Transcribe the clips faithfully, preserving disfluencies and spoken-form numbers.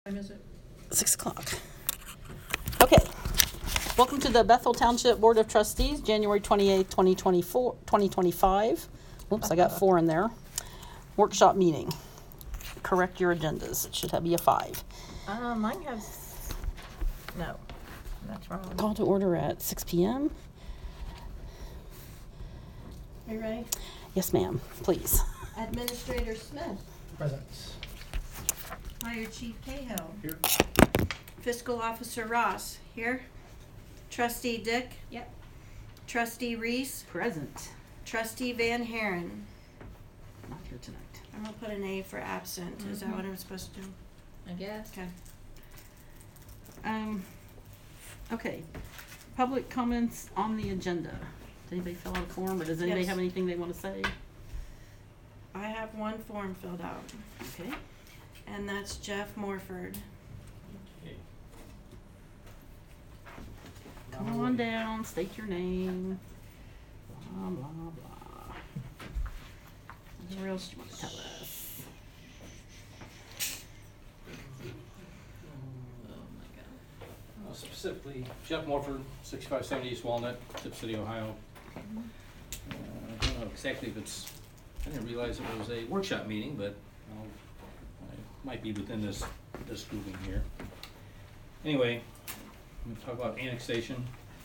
Time is it? Six o'clock. Okay. Welcome to the Bethel Township Board of Trustees, January twenty-eighth, twenty twenty-four, twenty twenty-five. Oops, I got four in there. Workshop meeting. Correct your agendas. It should be a five. Uh, mine has, no, that's wrong. Call to order at six p m Are you ready? Yes, ma'am. Please. Administrator Smith. Present. Fire Chief Cahill. Here. Fiscal Officer Ross. Here. Trustee Dick. Yep. Trustee Reese. Present. Trustee Van Haren. Not here tonight. I'm gonna put an A for absent. Is that Mhm. what I'm supposed to do? I guess. Okay. Um, okay. Public comments on the agenda. Does anybody fill out a form, or does anybody Yes. have anything they want to say? I have one form filled out, Okay. and that's Jeff Morford. Come on down, state your name, blah, blah, blah. What else do you want to tell us? Uh, Specifically, Jeff Morford, sixty-five seventy East Walnut, Tip City, Ohio. Uh, I don't know exactly if it's, I didn't realize it was a workshop meeting, but I'll, I might be within this, this grouping here. Anyway, I'm gonna talk about annexation.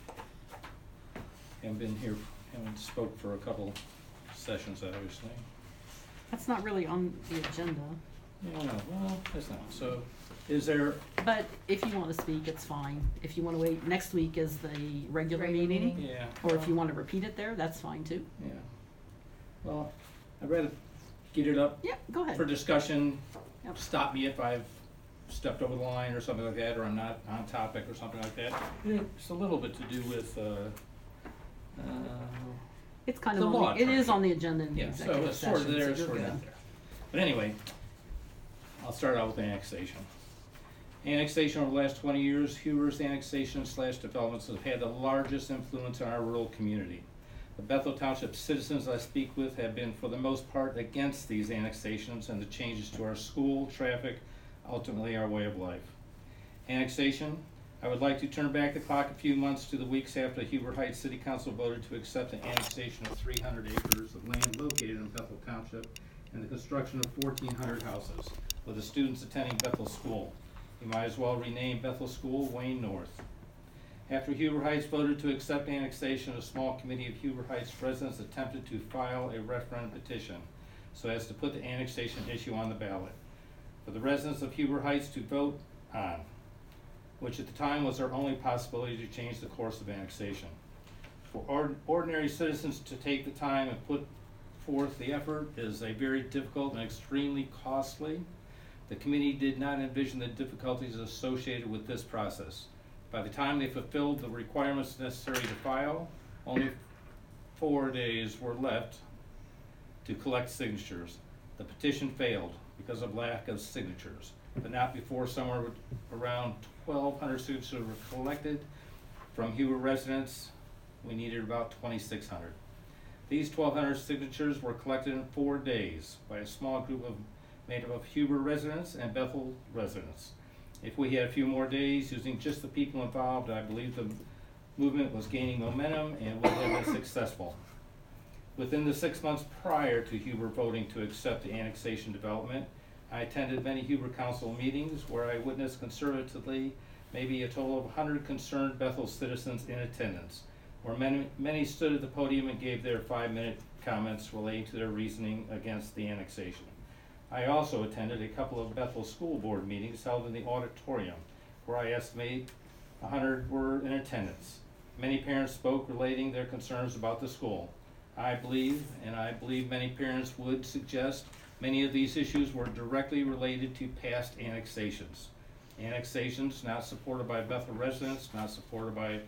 Haven't been here, haven't spoke for a couple sessions, obviously. That's not really on the agenda, Yeah, no, well, that's not. So, is there, but if you want to speak, it's fine. If you want to wait, next week is the regular Regular meeting, meeting. yeah. or if you want to repeat it there, that's fine too. Yeah. Well, I'd rather get it up Yeah, go ahead. for discussion. Yep. Stop me if I've stepped over the line or something like that, or I'm not on topic or something like that. It's a little bit to do with, uh, uh, It's kind the of, law on the- it is attorney. on the agenda in the yeah, so executive it's sort session, of there, so it's you're sort of good. not there. But anyway, I'll start out with annexation. Annexation over the last twenty years, Huber's annexation slash developments have had the largest influence on our rural community. The Bethel Township citizens I speak with have been, for the most part, against these annexations and the changes to our school, traffic, ultimately our way of life. Annexation, I would like to turn back the clock a few months to the weeks after Huber Heights City Council voted to accept the annexation of three hundred acres of land located in Bethel Township and the construction of fourteen hundred houses, with the students attending Bethel School. You might as well rename Bethel School Wayne North. After Huber Heights voted to accept annexation, a small committee of Huber Heights residents attempted to file a referendum petition so as to put the annexation issue on the ballot for the residents of Huber Heights to vote on, which at the time was their only possibility to change the course of annexation. For ord- ordinary citizens to take the time and put forth the effort is a very difficult and extremely costly. The committee did not envision the difficulties associated with this process. By the time they fulfilled the requirements necessary to file, only four days were left to collect signatures. The petition failed because of lack of signatures, but not before somewhere around twelve hundred signatures were collected from Huber residents. We needed about twenty-six hundred. These twelve hundred signatures were collected in four days by a small group of made up of Huber residents and Bethel residents. If we had a few more days using just the people involved, I believe the movement was gaining momentum and would have been successful. Within the six months prior to Huber voting to accept the annexation development, I attended many Huber Council meetings where I witnessed conservatively maybe a total of one hundred concerned Bethel citizens in attendance, where many, many stood at the podium and gave their five-minute comments relating to their reasoning against the annexation. I also attended a couple of Bethel School Board meetings held in the auditorium, where I estimate one hundred were in attendance. Many parents spoke relating their concerns about the school. I believe, and I believe many parents would suggest, many of these issues were directly related to past annexations. Annexations not supported by Bethel residents, not supported by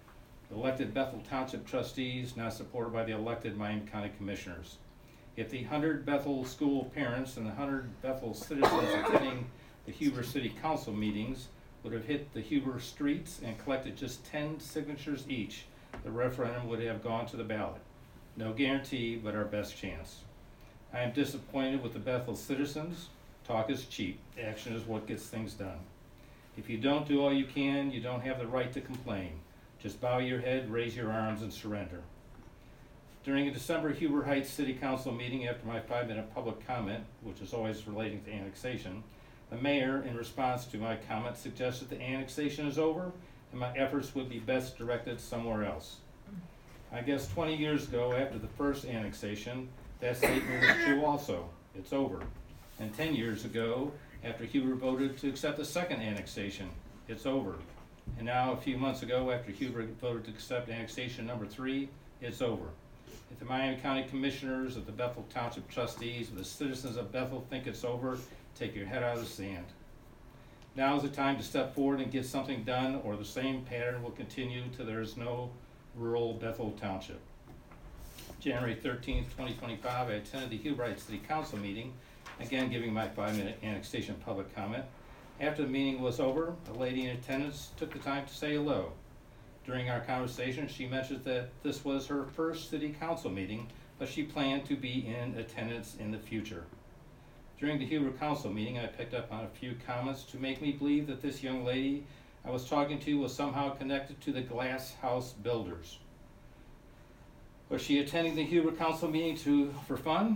elected Bethel Township trustees, not supported by the elected Miami County Commissioners. If the one hundred Bethel school parents and the one hundred Bethel citizens attending the Huber City Council meetings would have hit the Huber streets and collected just ten signatures each, the referendum would have gone to the ballot. No guarantee, but our best chance. I am disappointed with the Bethel citizens Talk is cheap. Action is what gets things done. If you don't do all you can, you don't have the right to complain. Just bow your head, raise your arms, and surrender. During a December Huber Heights City Council meeting after my five-minute public comment, which is always relating to annexation, the mayor, in response to my comment, suggested the annexation is over and my efforts would be best directed somewhere else. I guess twenty years ago, after the first annexation, that statement was true also. It's over. And ten years ago, after Huber voted to accept the second annexation, it's over. And now, a few months ago, after Huber voted to accept annexation number three, it's over. If the Miami County Commissioners, of the Bethel Township Trustees, or the citizens of Bethel think it's over, take your head out of the sand. Now is the time to step forward and get something done, or the same pattern will continue till there is no rural Bethel Township. January thirteenth, twenty twenty-five, I attended the Huber Heights City Council meeting, again giving my five-minute annexation public comment. After the meeting was over, a lady in attendance took the time to say hello. During our conversation, she mentioned that this was her first city council meeting, but she planned to be in attendance in the future. During the Huber Council meeting, I picked up on a few comments to make me believe that this young lady I was talking to was somehow connected to the Glass House builders. Was she attending the Huber Council meeting to for fun?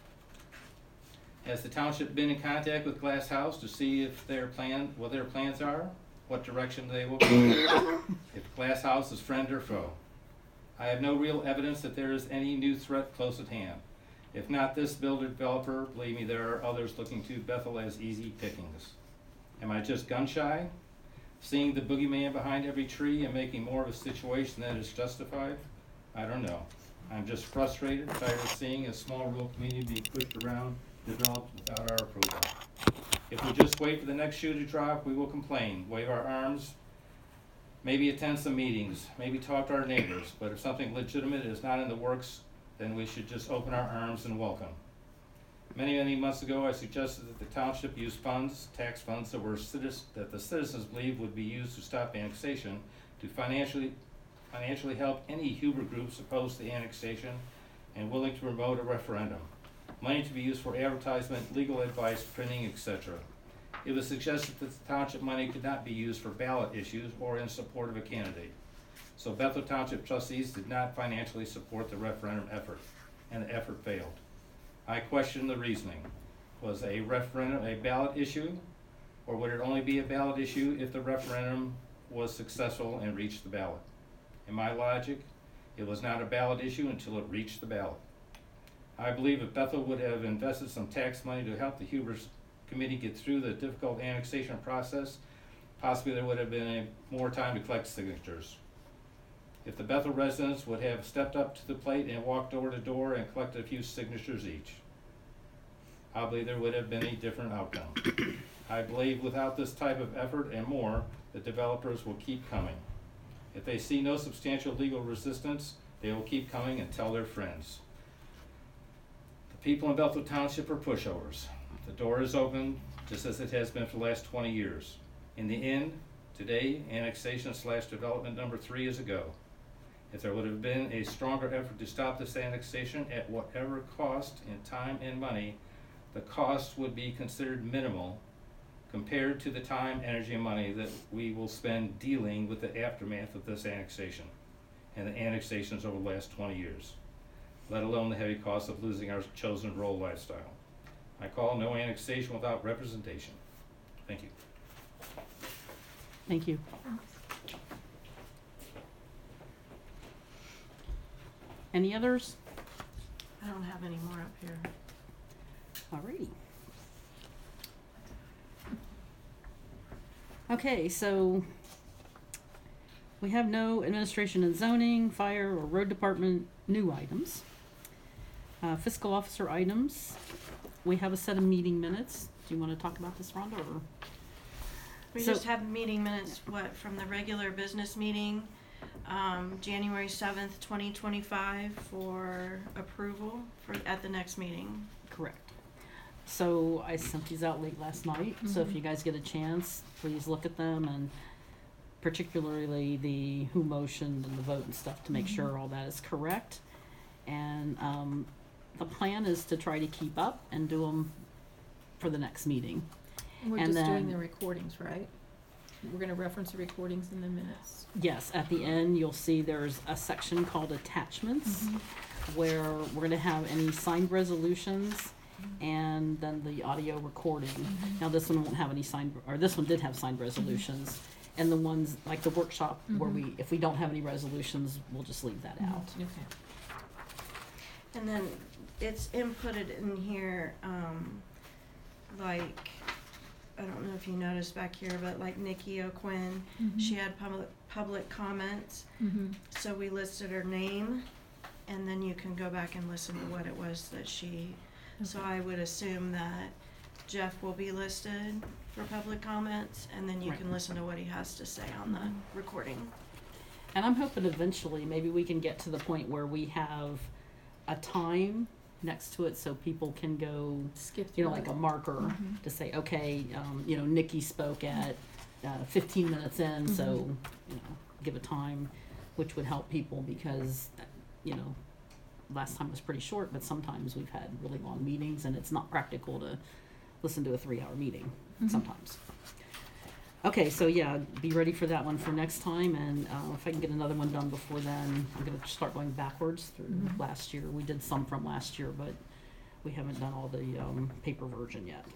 Has the township been in contact with Glass House to see if their plan, what their plans are, what direction they will go, if Glass House is friend or foe? I have no real evidence that there is any new threat close at hand. If not this builder developer, believe me, there are others looking to Bethel as easy pickings. Am I just gun shy? Seeing the boogeyman behind every tree and making more of a situation that is justified? I don't know. I'm just frustrated, tired of seeing a small rural community being pushed around, developed without our approval. If we just wait for the next shoe to drop, we will complain, wave our arms, maybe attend some meetings, maybe talk to our neighbors, but if something legitimate is not in the works, then we should just open our arms and welcome. Many, many months ago, I suggested that the township use funds, tax funds that were citizen, that the citizens believed would be used to stop annexation to financially, financially help any Huber groups opposed to annexation and willing to promote a referendum. Money to be used for advertisement, legal advice, printing, et cetera. It was suggested that the township money could not be used for ballot issues or in support of a candidate. So Bethel Township trustees did not financially support the referendum effort, and the effort failed. I question the reasoning. Was a referendum a ballot issue, or would it only be a ballot issue if the referendum was successful and reached the ballot? In my logic, it was not a ballot issue until it reached the ballot. I believe if Bethel would have invested some tax money to help the Huber's committee get through the difficult annexation process, possibly there would have been a, more time to collect signatures. If the Bethel residents would have stepped up to the plate and walked door to door and collected a few signatures each, I believe there would have been a different outcome. I believe without this type of effort and more, the developers will keep coming. If they see no substantial legal resistance, they will keep coming and tell their friends. The people in Bethel Township are pushovers. The door is open, just as it has been for the last twenty years. In the end, today, annexation slash development number three is a go. If there would have been a stronger effort to stop this annexation at whatever cost in time and money, the cost would be considered minimal compared to the time, energy, and money that we will spend dealing with the aftermath of this annexation and the annexations over the last twenty years, let alone the heavy cost of losing our chosen rural lifestyle. I call no annexation without representation. Thank you. Thank you. Any others? I don't have any more up here. Alrighty. Okay, so we have no administration and zoning, fire, or road department new items. Uh, fiscal officer items. We have a set of meeting minutes. Do you want to talk about this, Rhonda, or? We So- just have meeting minutes, what, from the regular business meeting, um, January seventh, twenty twenty-five for approval for, at the next meeting. Correct. So I sent these out late last night, so if Mhm. you guys get a chance, please look at them, and particularly the who motioned and the vote and stuff to make Mhm. sure all that is correct. And um, the plan is to try to keep up and do them for the next meeting. We're And just doing then- the recordings, right? We're gonna reference the recordings in the minutes. Yes, at the end, you'll see there's a section called attachments, where we're gonna have any signed resolutions and then the audio recording. Now, this one won't have any signed, or this one did have signed resolutions. And the ones, like the workshop, where Mhm. we, if we don't have any resolutions, we'll just leave that out. Okay. And then it's inputted in here, um, like, I don't know if you noticed back here, but like Nikki O'Quinn, she had public, public comments. Mm-hmm. So we listed her name, and then you can go back and listen to what it was that she, so I would assume that Jeff will be listed for public comments, and then you Right. can listen to what he has to say on the recording. And I'm hoping eventually, maybe we can get to the point where we have a time next to it so people can go, Skip you know, through like it. a marker Mhm. to say, okay, um, you know, Nikki spoke at, uh, fifteen minutes in, so, Mhm. you know, give a time, which would help people because, you know, last time was pretty short, but sometimes we've had really long meetings and it's not practical to listen to a three-hour meeting Mhm. sometimes. Okay, so yeah, be ready for that one for next time, and uh, if I can get another one done before then, I'm gonna start going backwards through Mhm. last year. We did some from last year, but we haven't done all the um, paper version yet.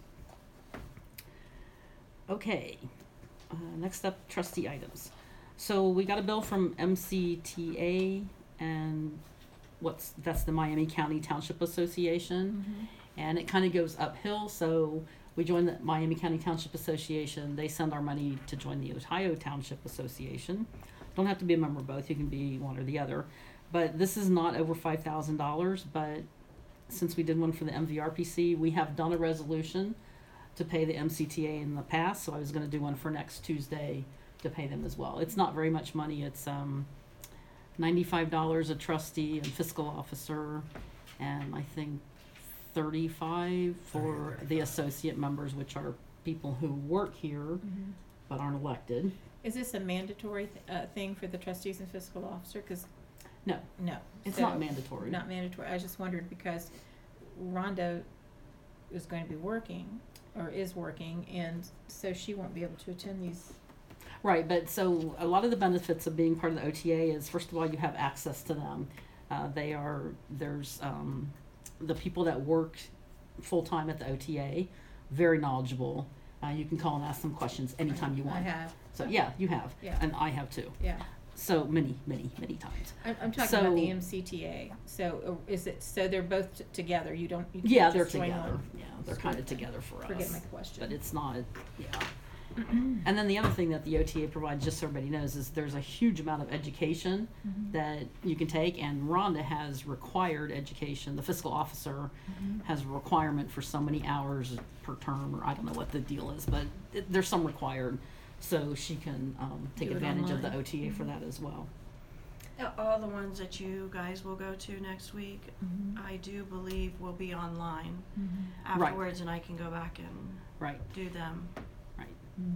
Okay, uh, next up, trustee items. So we got a bill from M C T A, and what's, that's the Miami County Township Association. Mhm. And it kind of goes uphill, so we join the Miami County Township Association. They send our money to join the Ohio Township Association. Don't have to be a member of both, you can be one or the other. But this is not over five thousand dollars, but since we did one for the M V R P C, we have done a resolution to pay the M C T A in the past, so I was gonna do one for next Tuesday to pay them as well. It's not very much money, it's um ninety-five dollars a trustee and fiscal officer, and I think thirty-five for the associate members, which are people who work here Mhm. but aren't elected. Is this a mandatory th- uh, thing for the trustees and fiscal officer? Cause No, no. it's So- not mandatory. Not mandatory. I just wondered because Rhonda is going to be working or is working, and so she won't be able to attend these. Right, but so a lot of the benefits of being part of the O T A is, first of all, you have access to them. Uh, they are, there's, um, the people that work full-time at the O T A, very knowledgeable. Uh, you can call and ask them questions anytime you I want. have. So, yeah, you have. Yeah. And I have too. Yeah. So many, many, many times. I'm, I'm talking about the So- M C T A. So uh, is it, so they're both t- together? You don't, you can't Yeah, they're just join together. one? Yeah, they're So kind of okay. together for us. Forget my question. But it's not, yeah. And then the other thing that the O T A provides, just so everybody knows, is there's a huge amount of education Mhm. that you can take, and Rhonda has required education. The fiscal officer Mhm. has a requirement for so many hours per term, or I don't know what the deal is, but it, there's some required, so she can um, take Do it advantage of the online. O T A for Mhm. that as well. Uh, All the ones that you guys will go to next week, Mhm. I do believe will be online Mhm. Right. afterwards, and I can go back and Right, do them. right. Mm.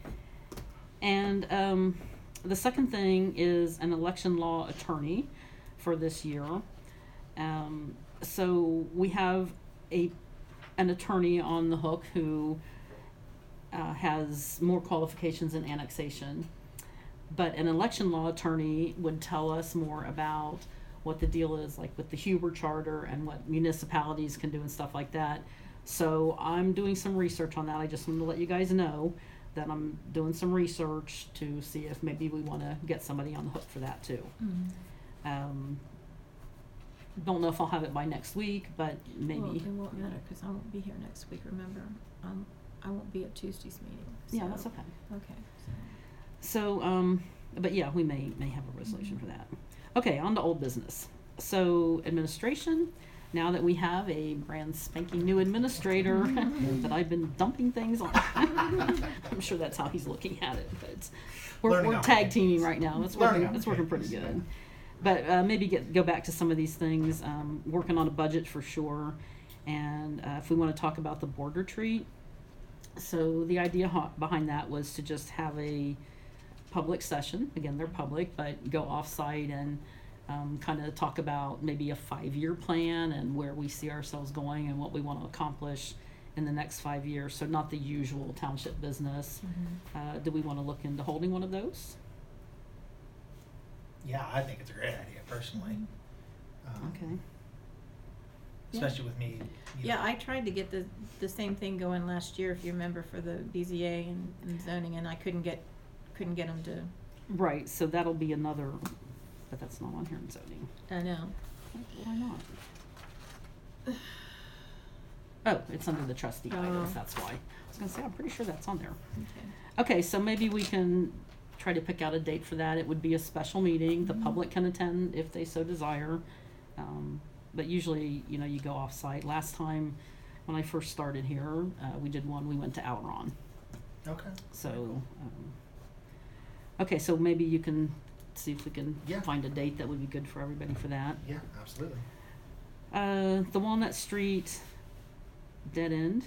And um, the second thing is an election law attorney for this year. Um, so we have a an attorney on the hook who uh, has more qualifications in annexation, but an election law attorney would tell us more about what the deal is, like with the Huber Charter and what municipalities can do and stuff like that. So I'm doing some research on that. I just wanted to let you guys know that I'm doing some research to see if maybe we want to get somebody on the hook for that too. Mhm. Um, don't know if I'll have it by next week, but maybe. Well, it won't matter because I won't be here next week. Remember, um, I won't be at Tuesday's meeting. Yeah, so- that's okay. Okay. So, um, but yeah, we may, may have a resolution for that. Okay, on to old business. So administration, now that we have a brand spanking new administrator that I've been dumping things on. I'm sure that's how he's looking at it, but we're, Learning we're on tag it. teaming right now. It's Learning working, on it's it. working pretty good. But, uh, maybe get, go back to some of these things, um, working on a budget for sure. And, uh, if we wanna talk about the board retreat, so the idea ho- behind that was to just have a public session, again, they're public, but go off-site and um, kind of talk about maybe a five-year plan and where we see ourselves going and what we want to accomplish in the next five years, so not the usual township business. Mhm. Uh, do we wanna look into holding one of those? Yeah, I think it's a great idea personally. Um, Okay. Especially with me. you Yeah, know, I tried to get the, the same thing going last year, if you remember, for the B Z A and, and zoning, and I couldn't get, couldn't get them to, Right, so that'll be another, but that's not on here in zoning. I know. Why not? Oh, it's under the trustee items, Oh. that's why. I was gonna say, I'm pretty sure that's on there. Okay. Okay, so maybe we can try to pick out a date for that. It would be a special meeting. The Mhm. public can attend if they so desire. Um, but usually, you know, you go off-site. Last time, when I first started here, uh, we did one, we went to Outeron. Okay. So, um, okay, so maybe you can see if we can Yeah. find a date that would be good for everybody for that. Yeah, absolutely. Uh, the Walnut Street dead end.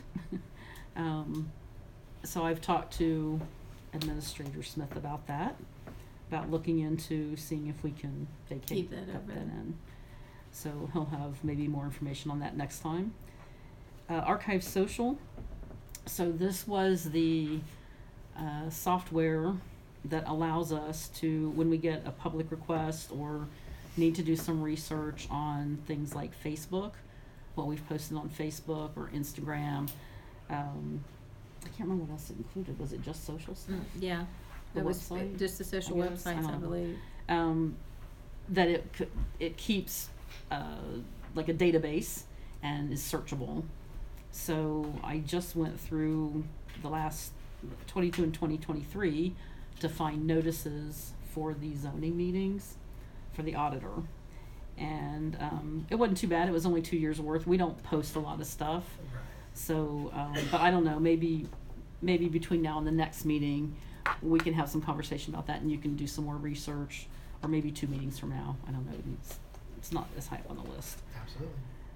um, so I've talked to Administrator Smith about that, about looking into seeing if we can vacate Keep that cut that open. in. So he'll have maybe more information on that next time. Uh, Archive Social. So this was the uh, software that allows us to, when we get a public request or need to do some research on things like Facebook, what we've posted on Facebook or Instagram. Um, I can't remember what else it included. Was it just social stuff? Mm, yeah. The It was website, just the social I guess? I websites, I don't know. believe. Um, that it c- it keeps uh, like a database and is searchable. So I just went through the last twenty-two and twenty twenty-three to find notices for the zoning meetings for the auditor. And um, it wasn't too bad. It was only two years worth. We don't post a lot of stuff. Right. So, um, but I don't know, maybe, maybe between now and the next meeting, we can have some conversation about that and you can do some more research, or maybe two meetings from now, I don't know, it's, it's not as high up on the list. Absolutely.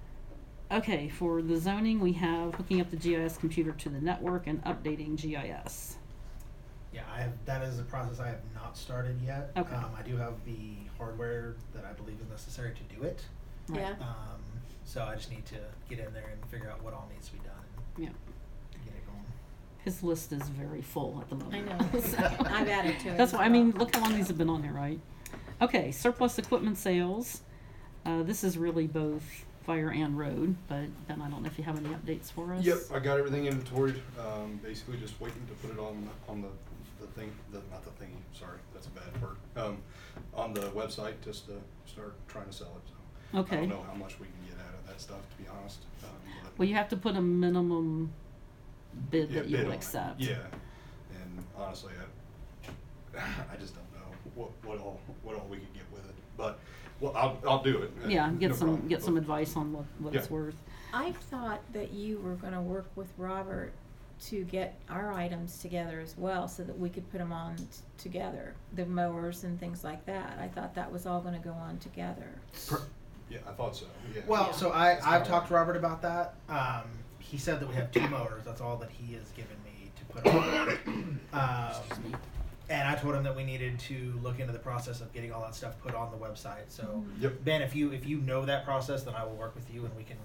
Okay, for the zoning, we have hooking up the G I S computer to the network and updating G I S. Yeah, I have, that is a process I have not started yet. Okay. Um, I do have the hardware that I believe is necessary to do it. Right. Yeah. Um, so I just need to get in there and figure out what all needs to be done Yeah, and get it going. his list is very full at the moment. I know. So- I've added to it That's as why, I mean, well. look how long these have been on there, right? Okay, surplus equipment sales. Uh, this is really both fire and road, but Ben, I don't know if you have any updates for us? Yep, I got everything inventoried, um, basically just waiting to put it on, on the, the thing, the, not the thingy, sorry, that's a bad word. Um, on the website, just to start trying to sell it, so. I Okay. don't know how much we can get out of that stuff, to be honest, um, but. Well, you have to put a minimum bid yeah, that you bid will on it. accept. Yeah, and honestly, I, I just don't know what, what all, what all we could get with it, but, well, I'll, I'll do it. uh, Yeah, get no some, problem, get some but- advice on what, what it's Yeah. worth. I thought that you were gonna work with Robert to get our items together as well, so that we could put them on t- together, the mowers and things like that. I thought that was all gonna go on together. Per- Yeah, I thought so, yeah. Well, Yeah. so I, That's I've how- talked to Robert about that. Um, he said that we have two mowers. That's all that he has given me to put on. Excuse me. Um, and I told him that we needed to look into the process of getting all that stuff put on the website. So, Mhm. Yep. Ben, if you if you know that process, then I will work with you and we can,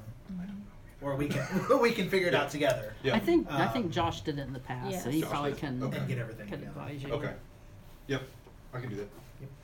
or we can we can figure it out together Yeah. I think, I think Um, Josh did it in the past, so Yes. he Josh probably did? can, Okay. and get everything can together. advise you. Okay, yep, I can do that.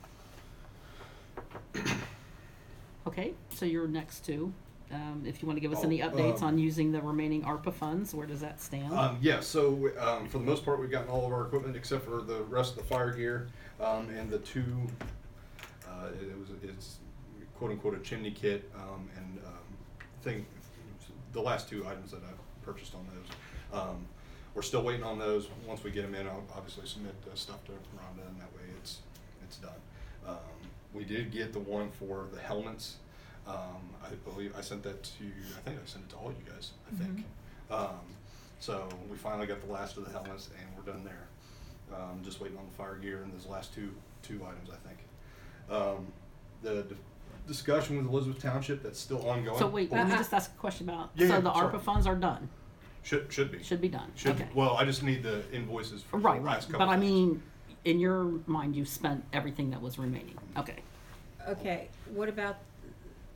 Okay, so you're next two. Um, if you wanna give us Oh, any updates um, on using the remaining ARPA funds, where does that stand? Um, yeah, so, um, for the most part, we've gotten all of our equipment except for the rest of the fire gear, um, and the two, uh, it it was, it's quote unquote a chimney kit, um, and, um, thing, the last two items that I purchased on those. Um, we're still waiting on those. Once we get them in, I'll obviously submit the stuff to Rhonda, and that way it's, it's done. Um, we did get the one for the helmets. Um, I believe I sent that to, I think I sent it to all you guys, I think. Um, so we finally got the last of the helmets and we're done there. Um, just waiting on the fire gear and those last two, two items, I think. Um, the d- discussion with Elizabeth Township, that's still ongoing. So wait, let me Uh, just ask a question about, Yeah, so yeah, the sorry. ARPA funds are done, Should, should be. should be done, Should, okay. well, I just need the invoices for the Right, last right, couple but I things. mean, in your mind, you've spent everything that was remaining, okay. Okay, what about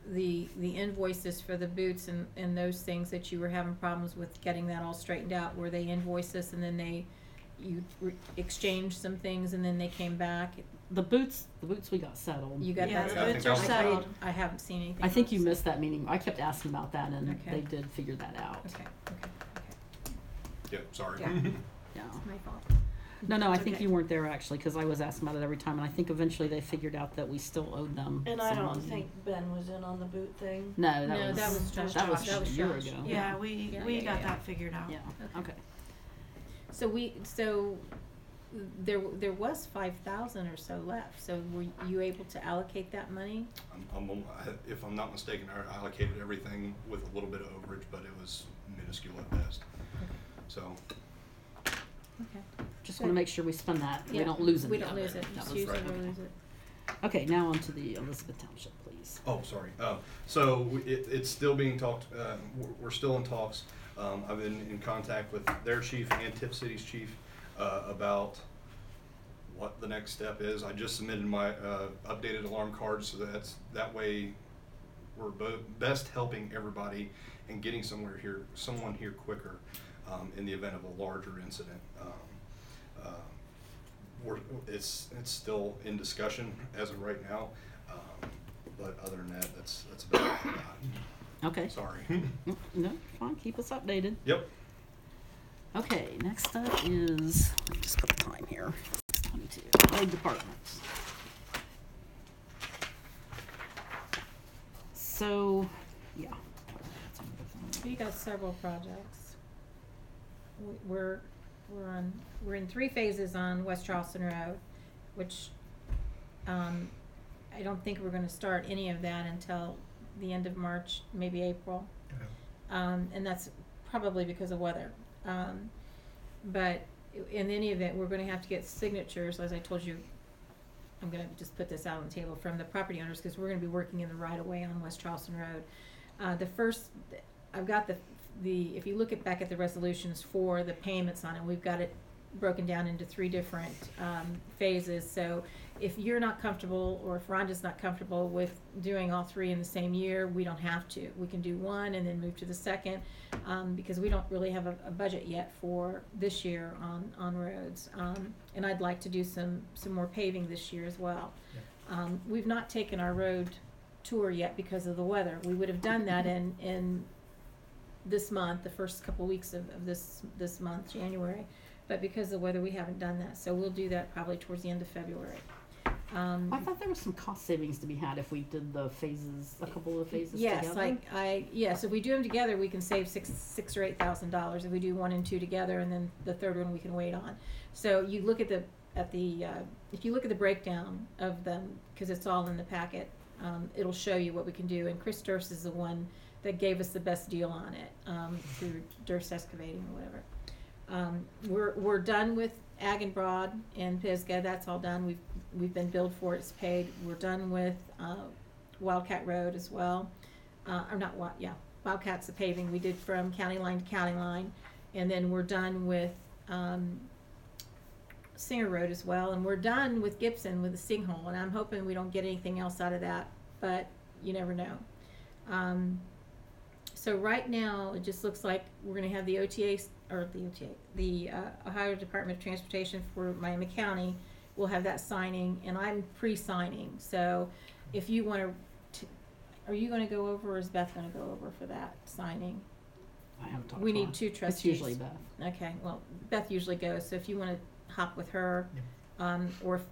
the, the invoices for the boots and, and those things that you were having problems with getting that all straightened out, where they invoiced us and then they, you re- exchanged some things and then they came back. The boots, the boots we got settled. You got Yeah, that? the I boots think are I- I, settled. I haven't seen anything. I think you else. missed that meeting. I kept asking about that and Okay. they did figure that out. Okay, okay, okay. Yep, sorry. Yeah. Yeah. It's my fault. No, no, I It's think okay. you weren't there actually, cause I was asking about it every time, and I think eventually they figured out that we still owed them And I some don't money. think Ben was in on the boot thing. No, that No, was, that was Josh. that was That was a year Josh. ago. Yeah, we, Yeah, we yeah, got yeah. that figured out. Yeah, Okay. okay. So we, so there, there was five thousand or so left, so were you able to allocate that money? I'm, I'm, I- if I'm not mistaken, I allocated everything with a little bit of overage, but it was minuscule at best. So, Okay. Just wanna make sure we spend that, we Yeah, don't lose any We of don't lose it, That just was use it right. or lose it. Okay, now on to the Elizabeth Township, please. oh, sorry. Uh, so we- it, it's still being talked, uh, we're, we're still in talks. Um, I've been in contact with their chief and Tip City's chief, uh, about what the next step is. I just submitted my, uh, updated alarm cards, so that's, that way we're bo- best helping everybody and getting somewhere here, someone here quicker, um, in the event of a larger incident. Um, uh, we're, it's, it's still in discussion as of right now, um, but other than that, that's, that's about all I got. Okay. Sorry. Mm, No, fine, keep us updated. Yep. Okay, next up is, let me just put the time here, twenty-two, road department. So, yeah. We got several projects. We- We're, we're on, we're in three phases on West Charleston Road, which, um, I don't think we're gonna start any of that until the end of March, maybe April. Okay. Um, and that's probably because of weather. Um, but i- in any event, we're gonna have to get signatures, as I told you. I'm gonna just put this out on the table from the property owners, cause we're gonna be working in the right of way on West Charleston Road. Uh, the first, I've got the, the, if you look at, back at the resolutions for the payments on it, we've got it broken down into three different, um, phases. So if you're not comfortable, or if Rhonda's not comfortable with doing all three in the same year, we don't have to. We can do one and then move to the second, um, because we don't really have a, a budget yet for this year on, on roads. Um, and I'd like to do some, some more paving this year as well. Um, we've not taken our road tour yet because of the weather. We would have done that in, in this month, the first couple weeks of, of this, this month, January. But because of the weather, we haven't done that, so we'll do that probably towards the end of February. Um, I thought there was some cost savings to be had if we did the phases, a couple of phases yes, together. like, I, yes, if we do them together, we can save six, six or eight thousand dollars. If we do one and two together, and then the third one we can wait on. So you look at the, at the, uh, if you look at the breakdown of them, cause it's all in the packet, um, it'll show you what we can do. And Chris Durst is the one that gave us the best deal on it, um, through Durst Excavating or whatever. Um, we're, we're done with Ag and Broad and Pisgah, that's all done, we've, we've been billed for it, it's paid. We're done with, uh, Wildcat Road as well, uh, or not Wild, yeah, Wildcat's the paving, we did from county line to county line. And then we're done with, um, Singer Road as well, and we're done with Gibson with the sinkhole, and I'm hoping we don't get anything else out of that, but you never know. Um, so right now, it just looks like we're gonna have the O T A, or the O T A, the uh, Ohio Department of Transportation for Miami County, we'll have that signing, and I'm pre-signing, so if you wanna, t- are you gonna go over, or is Beth gonna go over for that signing? I haven't talked We to need her. two It's trustees. usually Beth. Okay, well, Beth usually goes, so if you wanna hop with her, Yep. um, or if,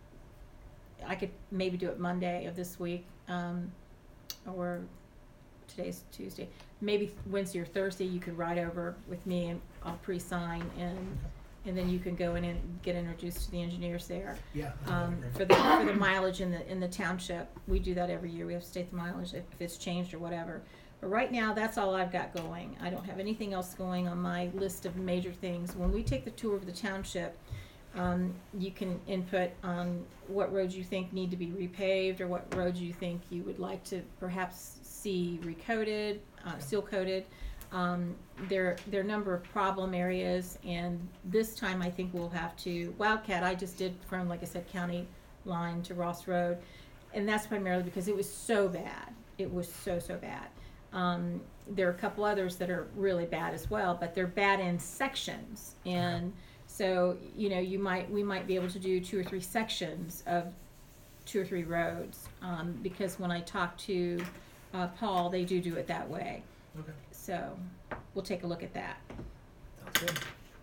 I could maybe do it Monday of this week, um, or today's Tuesday, maybe Wednesday or Thursday, you could ride over with me and I'll pre-sign, and, and then you can go in and get introduced to the engineers there. Yeah. Um, for the, for the mileage in the, in the township, we do that every year, we have to state the mileage if, if it's changed or whatever. But right now, that's all I've got going. I don't have anything else going on my list of major things. When we take the tour of the township, um, you can input on what roads you think need to be repaved, or what roads you think you would like to perhaps see recoated, uh, seal coated. Um, there, there are a number of problem areas, and this time I think we'll have to, Wildcat, I just did from, like I said, county line to Ross Road. And that's primarily because it was so bad. it was so, so bad. Um, there are a couple others that are really bad as well, but they're bad in sections. And so, you know, you might, we might be able to do two or three sections of two or three roads. Um, because when I talk to, uh, Paul, they do do it that way. Okay. So we'll take a look at that. Sounds good.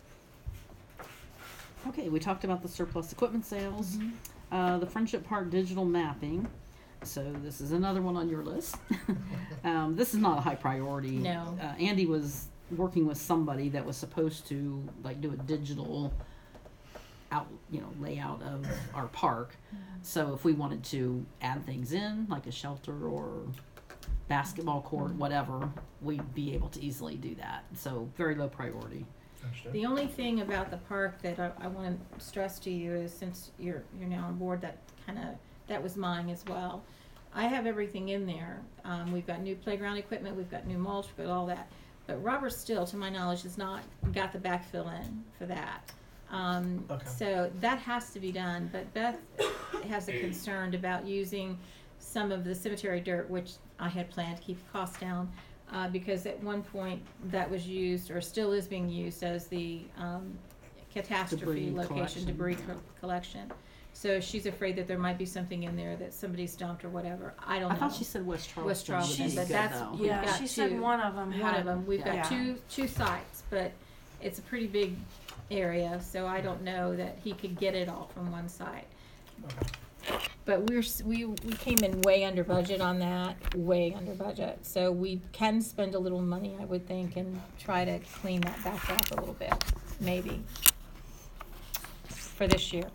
Okay, we talked about the surplus equipment sales, uh, the Friendship Park digital mapping. So this is another one on your list. um, this is not a high priority. No. Uh, Andy was working with somebody that was supposed to like do a digital out, you know, layout of our park. So if we wanted to add things in, like a shelter or basketball court, whatever, we'd be able to easily do that. So very low priority. Understood. The only thing about the park that I, I want to stress to you is, since you're you're now on board, that kind of that was mine as well. I have everything in there. Um, we've got new playground equipment, we've got new mulch, we've got all that. But Robert still, to my knowledge, has not got the backfill in for that. Um, Okay. So that has to be done. But Beth has a concern about using some of the cemetery dirt, which I had planned to keep costs down. Uh, because at one point that was used, or still is being used, as the um, catastrophe Debris location, collection. debris co- collection. So she's afraid that there might be something in there that somebody's dumped or whatever. I don't I know. thought she said West Charleston. West Charleston, would be but good, that's- though. We've Yeah, got she said two. one of them had. One of them. We've got Yeah. two two sites, but it's a pretty big area, so I don't know that he could get it all from one site. Okay. But we're s- we we came in way under budget on that, way under budget. So we can spend a little money, I would think, and try to clean that back up a little bit, maybe, for this year.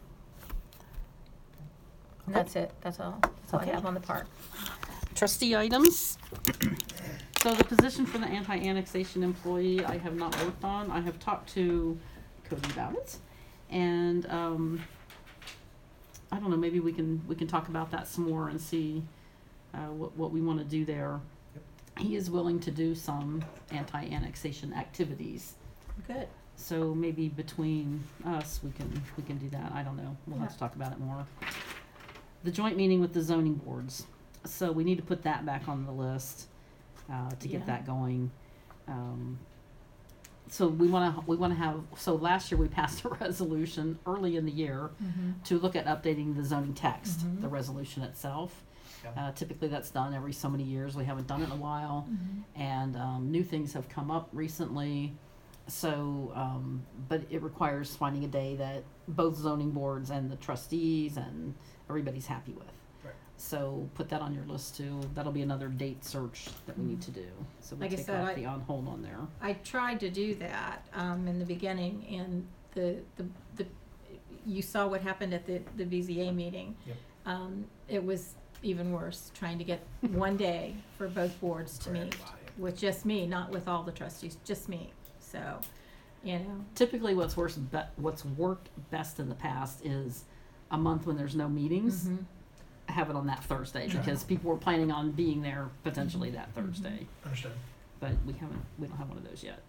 And that's it. That's all. That's all Okay. I have on the park. Trustee items. So the position for the anti-annexation employee, I have not worked on. I have talked to Cody about it, and um, I don't know. Maybe we can we can talk about that some more and see uh, what what we want to do there. He is willing to do some anti-annexation activities. Good. So maybe between us, we can, we can do that. I don't know. We'll have to talk about it more. The joint meeting with the zoning boards. So we need to put that back on the list, uh, to get Yeah. that going. Um, so we wanna, we wanna have, so last year we passed a resolution early in the year Mm-hmm. to look at updating the zoning text, Mhm. the resolution itself. Yeah. Uh, typically that's done every so many years. We haven't done it in a while. Mm-hmm. And um, new things have come up recently. So, um, but it requires finding a day that both zoning boards and the trustees and everybody's happy with. Right. So put that on your list too. That'll be another date search that we need to do. So we'll Like I take said, off I- the on hold on there. I tried to do that um, in the beginning, and the, the the you saw what happened at the the B Z A meeting. Yep. Um, it was even worse, trying to get one day for both boards to For meet everybody. with just me, not with all the trustees, just me. So, you know, Typically what's worse, be- what's worked best in the past is a month when there's no meetings, mhm. have it on that Thursday Sure. because people were planning on being there potentially that Mhm. Thursday. Understood. But we haven't, we don't have one of those yet.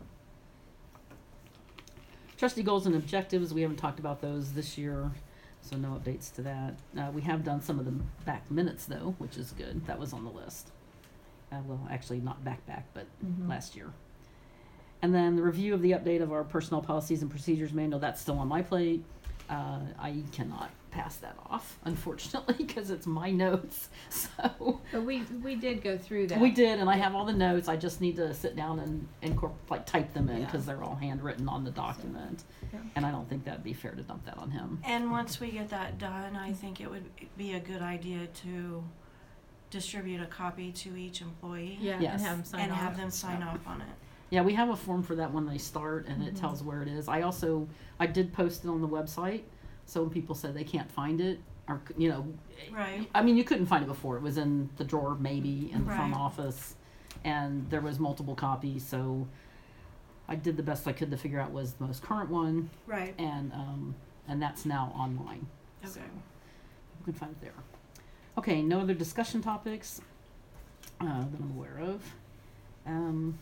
Trustee goals and objectives, we haven't talked about those this year, so no updates to that. Uh, we have done some of the back minutes though, which is good. That was on the list. Uh, well, actually not back back, but Mhm. last year. And then the review of the update of our personnel policies and procedures manual, that's still on my plate. Uh, I cannot pass that off, unfortunately, because it's my notes, so. But we we did go through that. We did, and I have all the notes. I just need to sit down and incorporate, like type them in Yeah. because they're all handwritten on the document. Yeah. And I don't think that'd be fair to dump that on him. And once we get that done, I think it would be a good idea to distribute a copy to each employee. Yeah, Yes. and have them sign And off. have them sign off on it. Yeah, we have a form for that when they start, and it Mhm. tells where it is. I also, I did post it on the website, so when people said they can't find it, or, you know, Right. I mean, you couldn't find it before. It was in the drawer, maybe, in the front Right. office, and there was multiple copies, so I did the best I could to figure out was the most current one, Right. and, um, and that's now online. So Okay. you can find it there. Okay, no other discussion topics, uh, that I'm aware of. Um,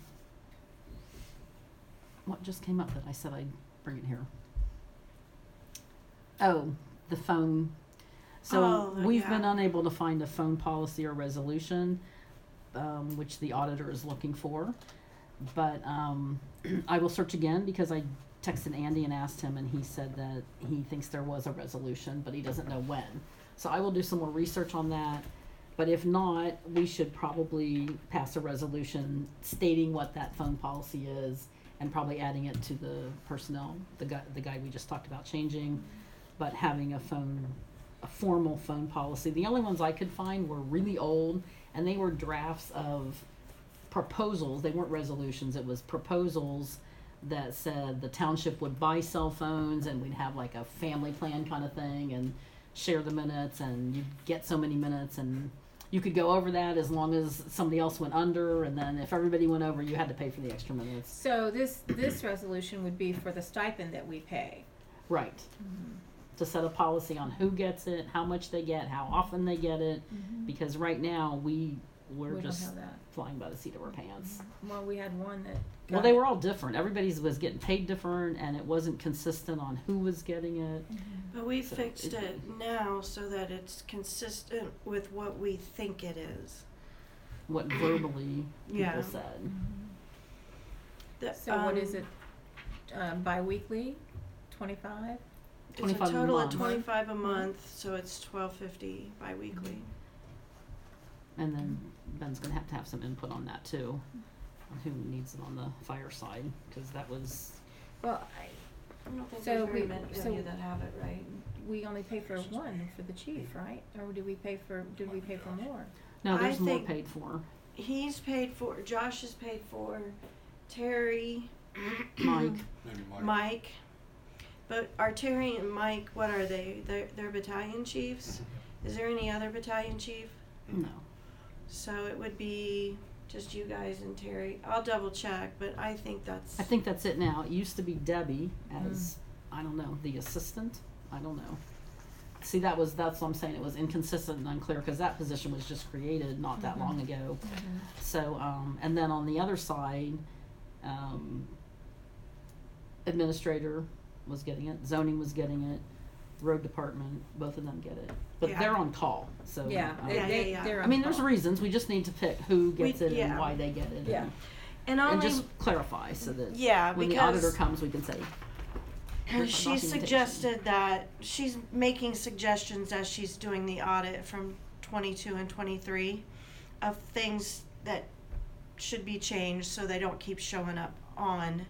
what just came up that I said I'd bring it here? Oh, the phone. So Oh, we've been yeah. unable to find a phone policy or resolution, um, which the auditor is looking for. But, um, I will search again because I texted Andy and asked him and he said that he thinks there was a resolution, but he doesn't know when. So I will do some more research on that. But if not, we should probably pass a resolution stating what that phone policy is and probably adding it to the personnel, the guy, the guy we just talked about changing, but having a phone, a formal phone policy. The only ones I could find were really old and they were drafts of proposals. They weren't resolutions. It was proposals that said the township would buy cell phones and we'd have like a family plan kind of thing and share the minutes and you'd get so many minutes and you could go over that as long as somebody else went under, and then if everybody went over, you had to pay for the extra minutes. So this, this resolution would be for the stipend that we pay. Right. To set a policy on who gets it, how much they get, how often they get it, because right now we, we're We don't just have that. flying by the seat of our pants. Well, we had one that. Well, got they it. were all different. Everybody's was getting paid different, and it wasn't consistent on who was getting it. But we So fixed it- it now so that it's consistent with what we think it is. What verbally people Yeah. said. The, So what is um, it, um, bi-weekly, twenty-five? It's a twenty-five a total of month. twenty-five a month, so it's twelve fifty bi-weekly. And then Ben's gonna have to have some input on that too, on who needs it on the fire side, because that was, Well, I, I don't think So there's very we- many of so- you that have it, right? we only pay for one for the chief, right? Or did we pay for, did we pay for more? no, I there's more think- paid for. He's paid for, Josh is paid for, Terry, Mike, Maybe Mike. Mike. But are Terry and Mike, what are they? They're, they're battalion chiefs? Is there any other battalion chief? no. So it would be just you guys and Terry. I'll double check, but I think that's. I think that's it now. It used to be Debbie as, I don't know, the assistant? I don't know. See, that was, that's what I'm saying, it was inconsistent and unclear, cause that position was just created not that long ago. So, um, and then on the other side, um, administrator was getting it, zoning was getting it, road department, both of them get it. But Yeah. they're on call, so. Yeah, um, they, Yeah, they, yeah, yeah. they're I on mean, there's call. reasons, we just need to pick who gets We- it yeah. and why they get it. Yeah. and- And And only, just clarify so that yeah, when the because. auditor comes, we can say, here's She my documentation. suggested that, she's making suggestions as she's doing the audit from twenty-two and twenty-three of things that should be changed so they don't keep showing up on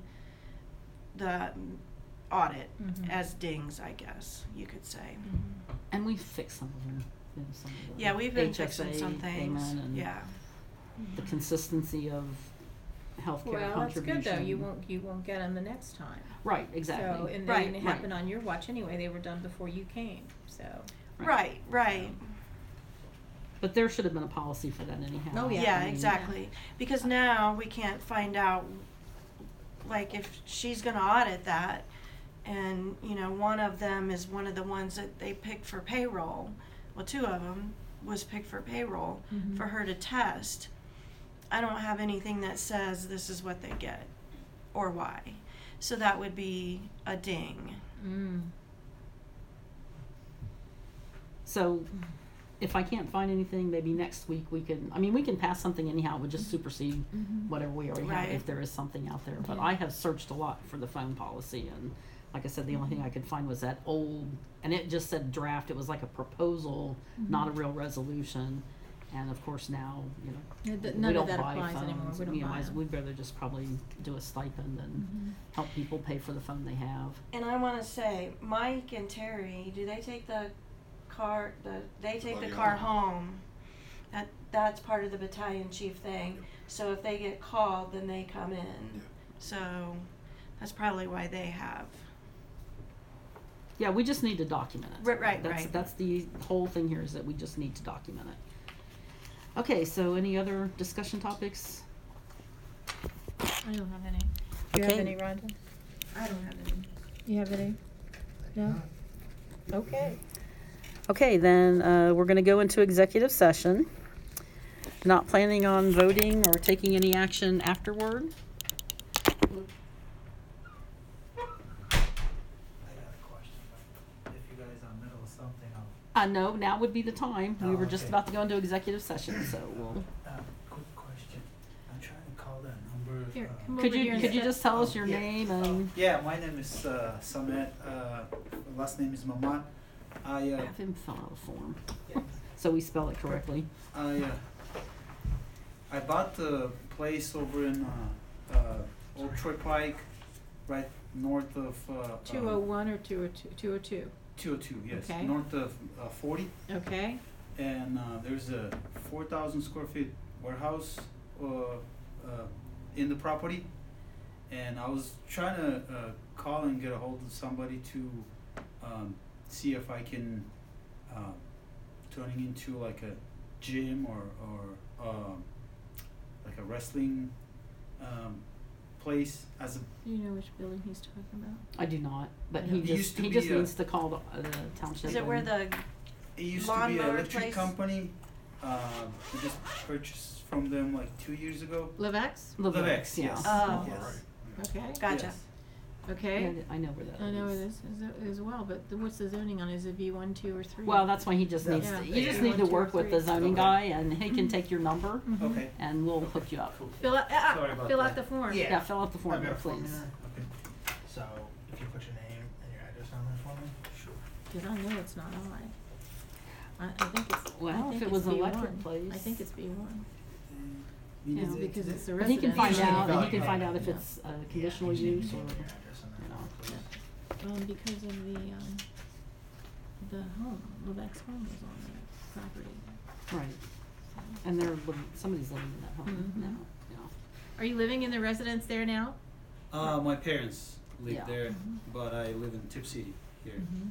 the audit Mhm. as dings, I guess you could say. And we fixed some of them, you know, some of the Yeah, we've been H S A fixing some things, payment and yeah. the consistency of healthcare Well, that's contribution. good though, you won't, you won't get them the next time. Right, exactly. So, and they Right, didn't right. happen on your watch anyway, they were done before you came, so. Right, right. But there should have been a policy for that anyhow. Oh, yeah. Yeah, I mean, exactly. Because now we can't find out, like, if she's gonna audit that, and, you know, one of them is one of the ones that they picked for payroll. Well, two of them was picked for payroll Mhm. for her to test. I don't have anything that says this is what they get or why. So that would be a ding. Mm. So if I can't find anything, maybe next week we can, I mean, we can pass something anyhow, it would just supersede Mhm. whatever we already have Right. if there is something out there. But Yeah. I have searched a lot for the phone policy and like I said, the only thing I could find was that old, and it just said draft, it was like a proposal, not a real resolution. And of course now, you know, Yeah, th- we none don't of that buy applies phones. anymore, we don't You know, buy I- 'em. We'd rather just probably do a stipend and Mhm. help people pay for the phone they have. And I wanna say, Mike and Terry, do they take the car, the, they take Oh, the yeah. car home? That, that's part of the battalion chief thing. Yep. So if they get called, then they come in. Yeah. So that's probably why they have. Yeah, we just need to document it. Right, right, That's, right. that's the whole thing here is that we just need to document it. Okay, so any other discussion topics? I don't have any. Do you have Okay. any, Rhonda? I don't have any. You have any? No? Okay. Okay, then, uh, we're gonna go into executive session. Not planning on voting or taking any action afterward. I got a question, but if you guys guys are in the middle of something. I'll, Uh, no, now would be the time. We Oh, were just okay. about to go into executive session, so we'll. uh, quick question. I'm trying to call that number. Here, uh, come Could over you here and could you sit. just tell us your Yeah. name and Yeah, my name is uh, Samet. Uh, last name is Maman. I uh, have him fill out a form so we spell it correctly. I uh, I bought the place over in uh, uh, Old Troy Pike, right north of uh, Two oh one or two oh two, two oh two, two oh two. Yes, Okay. north of uh, forty. okay? And uh, there's a four thousand square feet warehouse uh, uh, in the property, and I was trying to uh, call and get a hold of somebody to um, see if I can uh, turning into like a gym or or um, like a wrestling um, place as a Do you know which building he's talking about? I do not, but I he know. It just used to he be just a- needs to call the, uh, the township. Is it where and- the, it used to be an Lawnmower electric place? company. Uh, we just purchased from them like two years ago. Levex? Levex, yeah. yes. Oh. Yes. Okay, gotcha. Yes. okay. Yeah, I know where that is. I know where this is as well, but the- what's the zoning on? Is it B one, two, or three? Well, that's why he just Yeah. needs to, Yeah. you just Yeah. need to One, two, work or with the three. zoning Okay. guy and he can take your number Mhm. Okay. and we'll hook you up. Fill out, ah, Sorry about fill out that. the form. Yeah. Yeah, fill out the form, I've got a form please. here. Okay. So if you put your name and your address on there for me. Sure. Cause I know it's not I. I, I think it's, I Well, if think it it's was an B one. electric place. I think it's B one. You Yeah. need It's to- because it's a But he residence. can find Usually out, and he value can find payment, out if yeah. it's uh, conditional Yeah, you use just or, need your address on you there, know. please. Um, because of the, um, the home, Levex home was on that property. right. And they're, living- somebody's living in that home Mhm. now, yeah. Are you living in the residence there now? Uh, my parents live Yeah. there, Mhm. but I live in Tip City here. Mm-hmm.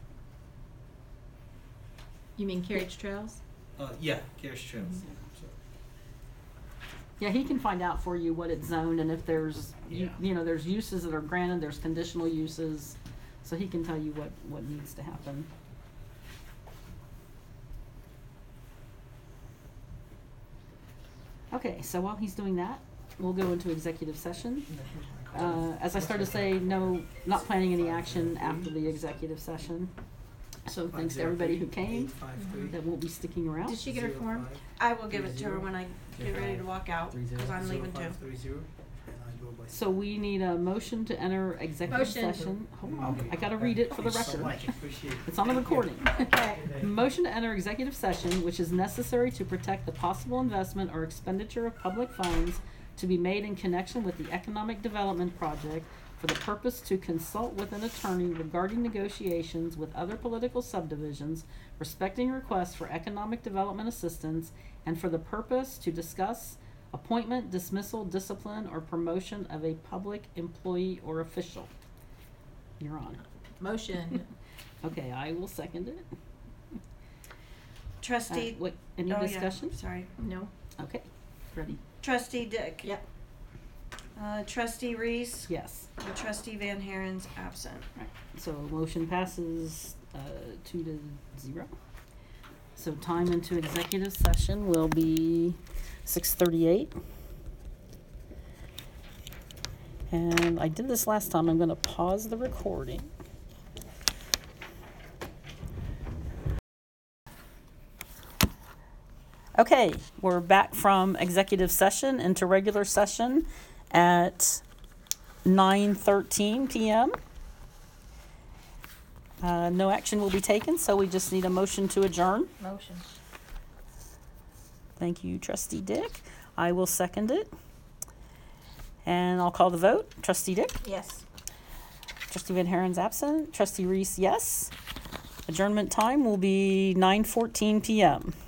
You mean Carriage Trails? Uh, yeah, Carriage Trails. Mhm. Yeah, so. Yeah, he can find out for you what it's zoned and if there's, you, Yeah. you know, there's uses that are granted, there's conditional uses. So he can tell you what, what needs to happen. Okay, so while he's doing that, we'll go into executive session. Uh, as I started to say, no, not planning any action after the executive session. So thanks to everybody who came, that won't be sticking around. Did she get her form? I will give it to her when I get ready to walk out, cause I'm leaving too. So we need a motion to enter executive Motion. session. Hold on, I gotta read it for the record. Appreciate it. It's on the recording. Okay. Motion to enter executive session, which is necessary to protect the possible investment or expenditure of public funds to be made in connection with the economic development project for the purpose to consult with an attorney regarding negotiations with other political subdivisions respecting requests for economic development assistance, and for the purpose to discuss appointment, dismissal, discipline, or promotion of a public employee or official. You're on. Motion. Okay, I will second it. Uh, Trustee, what, any oh yeah, discussion? sorry. No. Okay, ready? Trustee Dick. Yep. Uh, trustee Reese. Yes. And trustee Van Haren's absent. Right, so motion passes, uh, two to zero. So time into executive session will be six thirty-eight. And I did this last time, I'm gonna pause the recording. Okay, we're back from executive session into regular session at nine thirteen p.m. Uh, no action will be taken, so we just need a motion to adjourn. Motion. Thank you, trustee Dick. I will second it. And I'll call the vote. Trustee Dick? Yes. Trustee Van Haren's absent. Trustee Reese, yes. Adjournment time will be nine fourteen p.m.